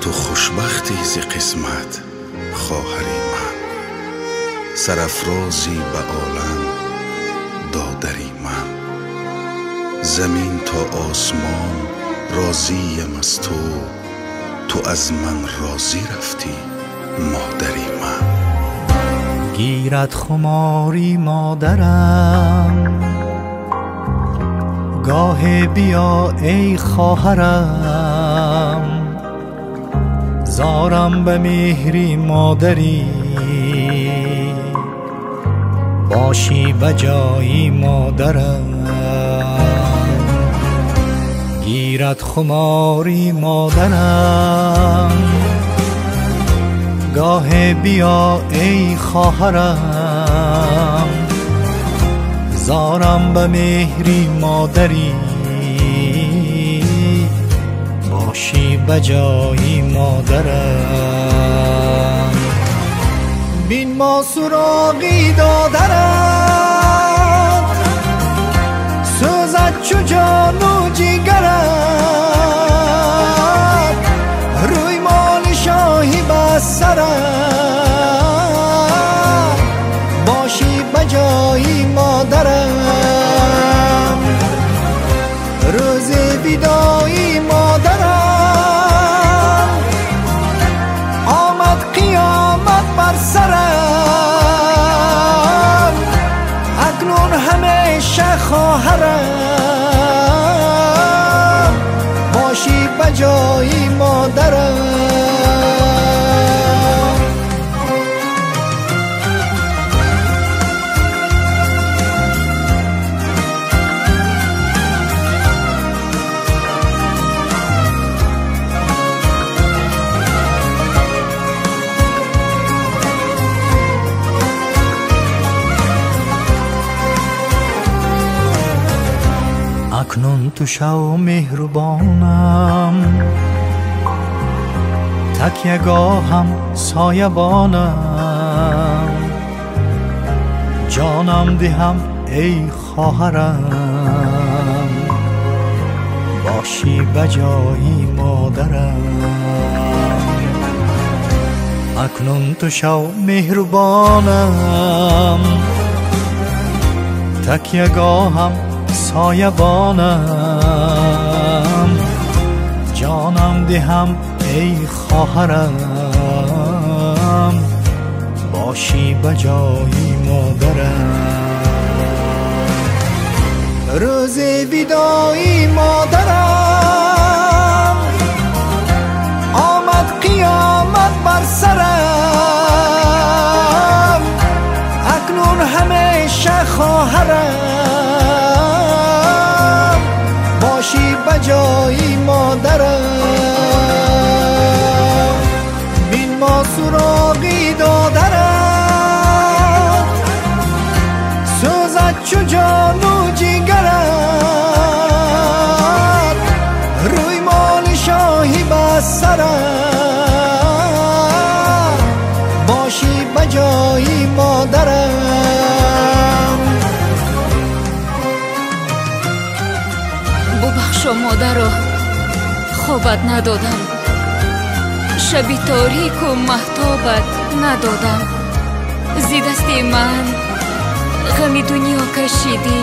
تو خوشبختی ز قسمت خواهری من، سرافرازی به عالم دادری من. زمین تا آسمان راضیم از تو، تو از من راضی رفتی مادری من. گیرد خماری مادرم، گاه بیا ای خواهرم. زارم به مهری مادری، باشی بجایی مادرم. گیرد خماری مادرم، گاه بیا ای خواهرم. زارم به مهری مادری، باشی بجایی مادرم. بین ما سراغی دادرم، سوزد چو جان و جیگرم. روی مال شاهی بس سرم، باشی بجایی مادرم. روز ویدایی مادرم، آمد قیامت بر سرم. اکنون همیشه خواهرم، باشی بجایی مادرم. اکنون تو شو مهربانم، تکیه‌گاهم سایبانم. جانم دهم ای خواهرم، باشی بجایی مادرم. اکنون تو شو مهربانم، تکیه‌گاهم سایبانم. جانم دهم ای خواهرم، باشی بجایی مادرم. روز ویدایی مادرم، آمد قیامت بر سرم. اکنون همیشه خواهرم، باشی بجایی مادرم. بین ما سراغی دادرم، سوزد چو جان و جیگرم. روی مال شاهی بس سرم، باشی بجایی مادرم. ببخشا مادرا، خوابت ندادم، شبی تاریک و مهتابت ندادم. زی دستی من غمی دنیا کشیدی،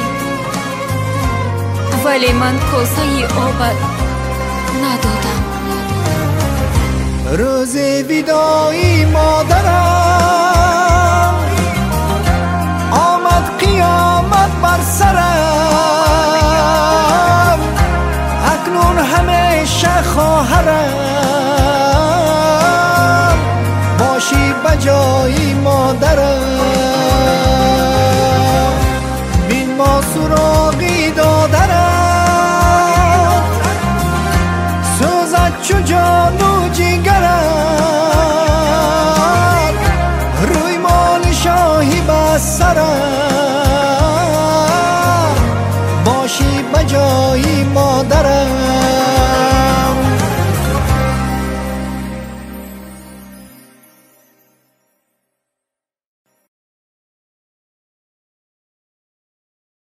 ولی من کاسه آبت ندادم. روز ویدایی مادرم، آمد قیامت بر سرم. اکنون همیشه خواهرم، باشی بجایی مادرم. بین ما سراغی دادرم، سوزد چو جان و جیگرم. روی مال شاهی بس سرم، باشی بجایی مادرم.